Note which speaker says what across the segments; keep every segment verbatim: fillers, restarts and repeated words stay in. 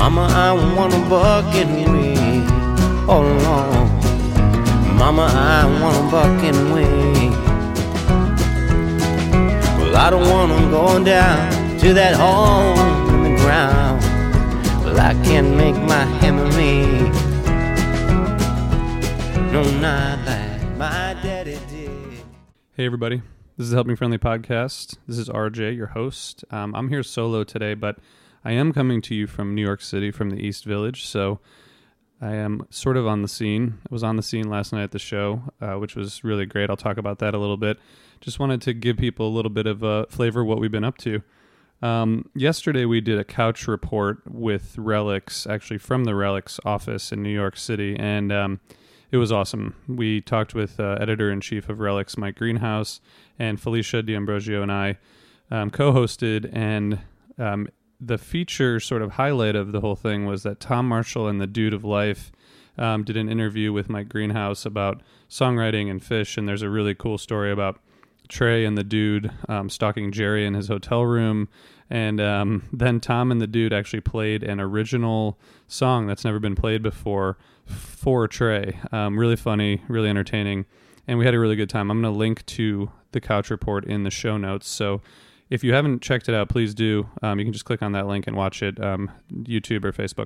Speaker 1: Mama, I want a bucket wing. Oh Lord, Mama, I want a bucket wing. Well, I don't want them going down to that hole in the ground. Well, I can't make my hammer me. No, not like my daddy did.
Speaker 2: Hey everybody, this is the Helping Friendly Podcast. This is R J, your host. Um, I'm here solo today, but I am coming to you from New York City, from the East Village, so I am sort of on the scene. I was on the scene last night at the show, uh, which was really great. I'll talk about that a little bit. Just wanted to give people a little bit of a flavor of what we've been up to. Um, yesterday we did a couch report with Relics, actually from the Relics office in New York City, and um, it was awesome. We talked with uh, editor-in-chief of Relics, Mike Greenhouse, and Felicia D'Ambrosio and I um, co-hosted, and um, the feature sort of highlight of the whole thing was that Tom Marshall and the Dude of Life um, did an interview with Mike Greenhouse about songwriting and Phish, and there's a really cool story about Trey and the Dude um, stalking Jerry in his hotel room, and um, then Tom and the Dude actually played an original song that's never been played before for Trey. Um, really funny, really entertaining, and we had a really good time. I'm going to link to the Couch Report in the show notes, so if you haven't checked it out, please do. Um, you can just click on that link and watch it, um, YouTube or Facebook.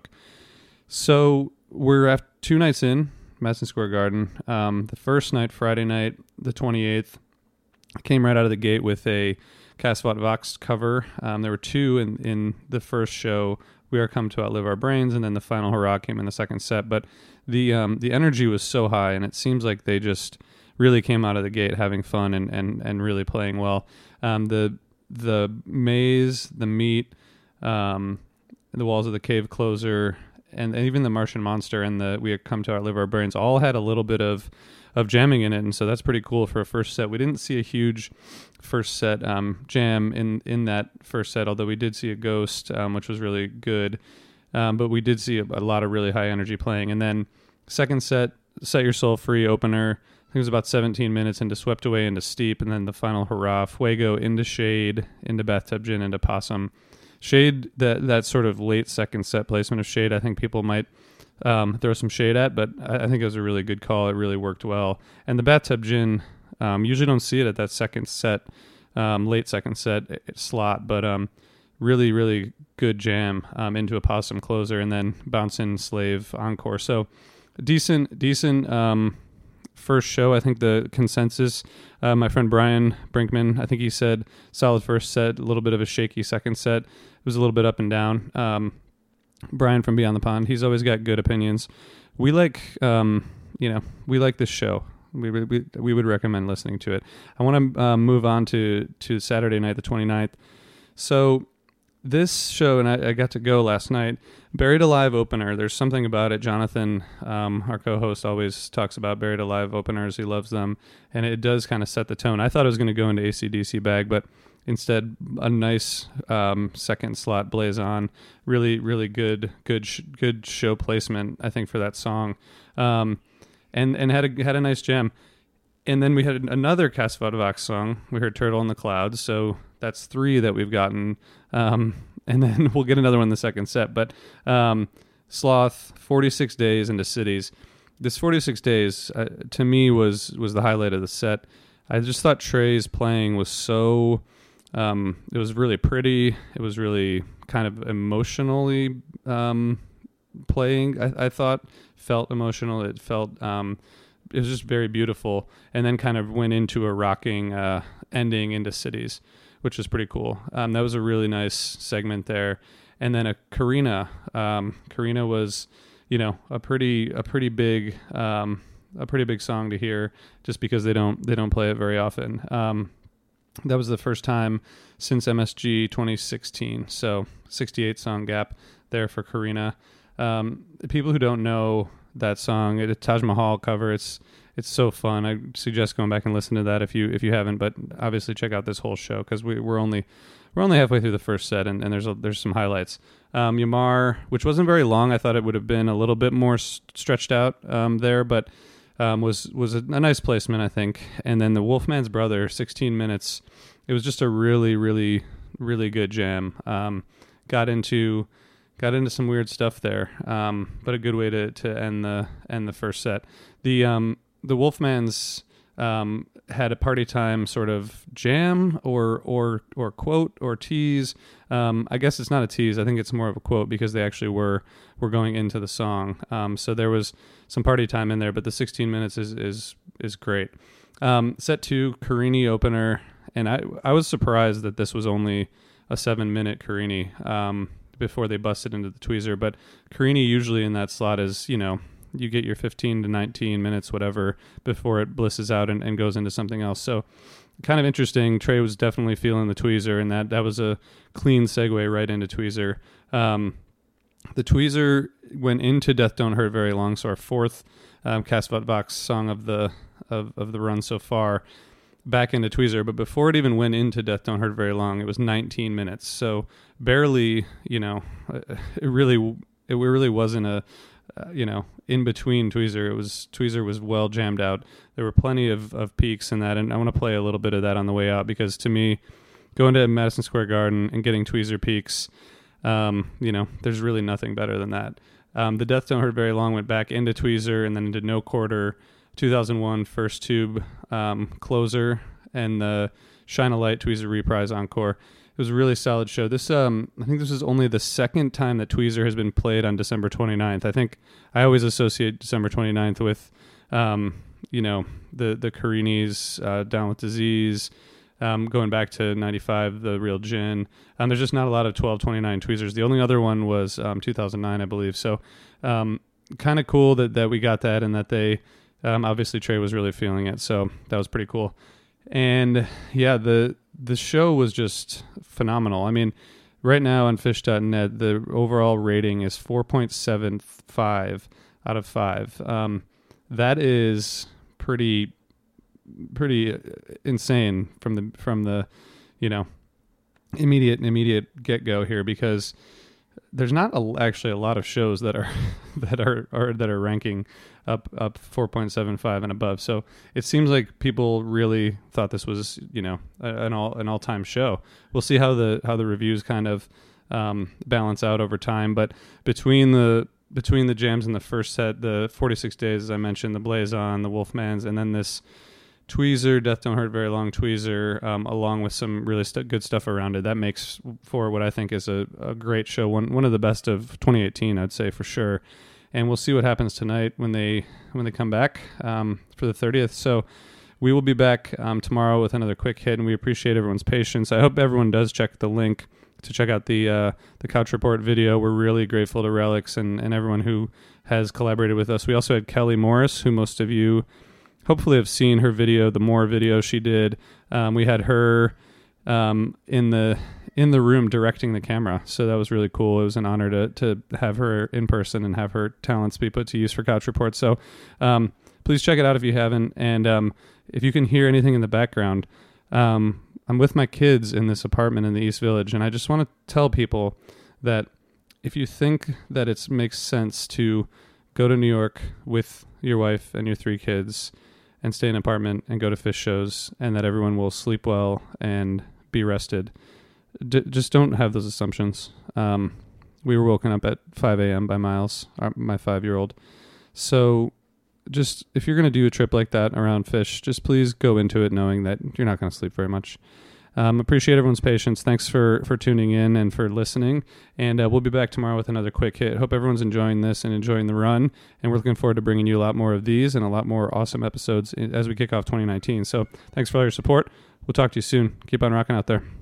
Speaker 2: So we're after two nights in, Madison Square Garden. Um, the first night, Friday night, the twenty-eighth, I came right out of the gate with a Casavant Vox cover. Um, there were two in, in the first show, We Are Come to Outlive Our Brains, and then the Final Hurrah came in the second set. But the um, the energy was so high, and it seems like they just really came out of the gate having fun and, and, and really playing well. Um, the the Maze, the Meat, um, the Walls of the Cave Closer, and, and even the Martian Monster and the We Have Come to Outlive Our Brains all had a little bit of, of jamming in it, and so that's pretty cool for a first set. We didn't see a huge first set um, jam in, in that first set, although we did see a Ghost, um, which was really good, um, but we did see a, a lot of really high energy playing. And then second set, Set Your Soul Free opener, I think it was about seventeen minutes into Swept Away, into Steep, and then the Final Hurrah, Fuego, into Shade, into Bathtub Gin, into Possum. Shade, that that sort of late second set placement of Shade, I think people might um, throw some shade at, but I, I think it was a really good call. It really worked well. And the Bathtub Gin, um, usually don't see it at that second set, um, late second set slot, but um, really, really good jam um, into a Possum closer, and then Bounce In Slave encore. So decent, decent... Um, first show. I think the consensus, uh, my friend Brian Brinkman, I think he said solid first set, a little bit of a shaky second set. It was a little bit up and down. Um, Brian from Beyond the Pond, he's always got good opinions. We like, um, you know, we like this show. We, we, we would recommend listening to it. I want to uh, move on to, to Saturday night, the twenty-ninth. So this show, and I, I got to go last night, Buried Alive opener. There's something about it. Jonathan, um, our co-host, always talks about Buried Alive openers. He loves them, and it does kind of set the tone. I thought it was going to go into A C D C bag, but instead, a nice um, second slot Blaze On. Really, really good, good, sh- good show placement, I think, for that song, um, and and had a had a nice jam. And then we had another Casavant Vox song. We heard Turtle in the Clouds, so that's three that we've gotten. Um, and then we'll get another one in the second set. But um, Sloth, forty-six days into Cities. This forty-six days, uh, to me, was was the highlight of the set. I just thought Trey's playing was so... Um, it was really pretty. It was really kind of emotionally um, playing, I, I thought. Felt emotional. It felt... Um, it was just very beautiful, and then kind of went into a rocking uh, ending into Cities, which was pretty cool. Um, that was a really nice segment there. And then a Karina. Um, Karina was, you know, a pretty a pretty big um, a pretty big song to hear, just because they don't they don't play it very often. Um, that was the first time since M S G twenty sixteen, so sixty-eight song gap there for Karina. Um, people who don't know that song, a Taj Mahal cover, it's it's so fun. I suggest going back and listening to that if you if you haven't, but obviously check out this whole show, because we, we're only we're only halfway through the first set, and, and there's a, there's some highlights. Um, Yamar, which wasn't very long, I thought it would have been a little bit more s- stretched out um, there, but um, was was a, a nice placement, I think. And then the Wolfman's Brother, sixteen minutes. It was just a really really really good jam. Um, got into got into some weird stuff there, um, but a good way to, to end the end the first set. The um, the Wolfmans um, had a party time sort of jam or or or quote or tease. Um, I guess it's not a tease. I think it's more of a quote because they actually were were going into the song. Um, so there was some party time in there, but the sixteen minutes is is is great. Um, set two, Carini opener, and I I was surprised that this was only a seven minute Carini. Um, before they busted into the tweezer, but Carini usually in that slot is, you know, you get your fifteen to nineteen minutes, whatever, before it blisses out and, and goes into something else. So kind of interesting. Trey was definitely feeling the tweezer, and that, that was a clean segue right into tweezer. Um, the tweezer went into Death Don't Hurt Very Long, so our fourth um, Kasvat Vox song of the of, of the run so far, back into tweezer, but before it even went into Death Don't Hurt Very Long, it was nineteen minutes. So barely, you know, it really, it really wasn't a, uh, you know, in between tweezer. It was, tweezer was well jammed out. There were plenty of, of peaks in that. And I want to play a little bit of that on the way out, because to me, going to Madison Square Garden and getting tweezer peaks, um, you know, there's really nothing better than that. Um, the Death Don't Hurt Very Long went back into tweezer and then into No Quarter, two thousand one First Tube um, closer, and the Shine a Light tweezer reprise encore. It was a really solid show. This um, I think this is only the second time that tweezer has been played on December twenty-ninth. I think I always associate December twenty-ninth with, um, you know, the the Carinis, uh, Down with Disease, um, going back to ninety-five, the Real Gin. Um, there's just not a lot of twelve twenty-nine tweezers. The only other one was um, two thousand nine, I believe. So um, kind of cool that, that we got that, and that they, um, obviously Trey was really feeling it. So that was pretty cool. And yeah, the the show was just phenomenal. I mean, right now on fish dot net, the overall rating is four point seven five out of five. Um, that is pretty pretty insane from the from the you know immediate immediate get go here, because there's not a, actually a lot of shows that are that are, are that are ranking up up four point seven five and above. So it seems like people really thought this was, you know, an all an all time show. We'll see how the how the reviews kind of um, balance out over time. But between the between the jams in the first set, the forty-six days, as I mentioned, the Blazon, the Wolfmans, and then this tweezer, Death Don't Hurt Very Long tweezer, um, along with some really st- good stuff around it, that makes for what I think is a, a great show. One one of the best of twenty eighteen, I'd say, for sure. And we'll see what happens tonight when they when they come back um, for the thirtieth. So we will be back um, tomorrow with another quick hit, and we appreciate everyone's patience. I hope everyone does check the link to check out the uh, the Couch Report video. We're really grateful to Relics and, and everyone who has collaborated with us. We also had Kelly Morris, who most of you hopefully have seen her video, the More video she did. Um, we had her um, in the in the room directing the camera, so that was really cool. It was an honor to to have her in person and have her talents be put to use for Couch Report. So um, please check it out if you haven't. And um, if you can hear anything in the background, um, I'm with my kids in this apartment in the East Village, and I just want to tell people that if you think that it makes sense to go to New York with your wife and your three kids and stay in an apartment and go to fish shows, and that everyone will sleep well and be rested, D- just don't have those assumptions. Um, we were woken up at five a.m. by Miles, our, my five-year-old. So just, if you're going to do a trip like that around fish, just please go into it knowing that you're not going to sleep very much. Um, appreciate everyone's patience. Thanks for, for tuning in and for listening. And uh, we'll be back tomorrow with another quick hit. Hope everyone's enjoying this and enjoying the run. And we're looking forward to bringing you a lot more of these and a lot more awesome episodes as we kick off twenty nineteen. So thanks for all your support. We'll talk to you soon. Keep on rocking out there.